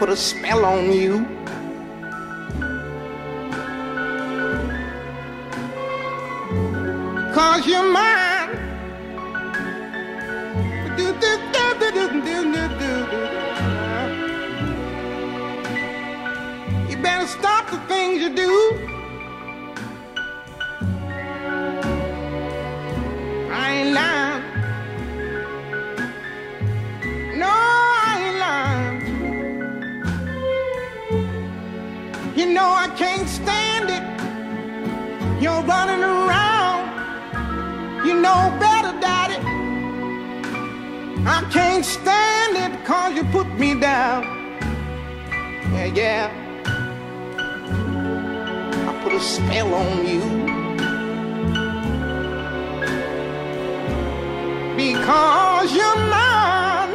put a spell on you. Cause you're mine. You better stop the things you do. I ain't lying. No, I ain't lying. You know I can't stand it. You're running around. You know better, Daddy. I can't stand it 'cause you put me down. Yeah, yeah. I put a spell on you. Because you're mine.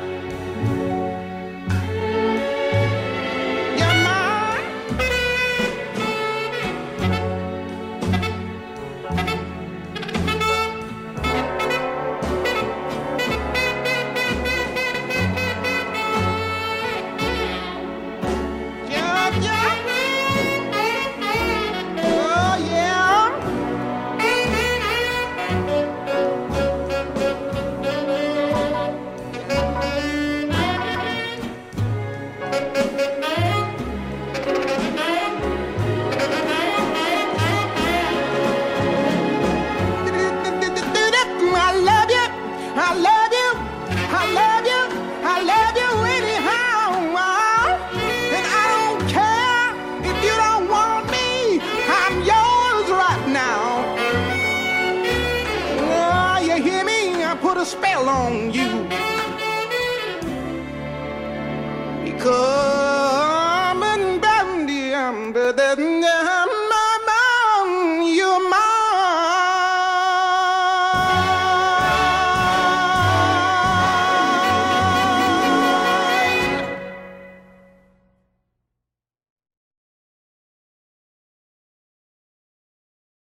You're mine. Yeah, yeah. Oh, yeah. I love you, I love you, I love you, I love you anyhow. And I don't care if you don't want me, I'm yours right now. Oh, you hear me? I put a spell on you. Because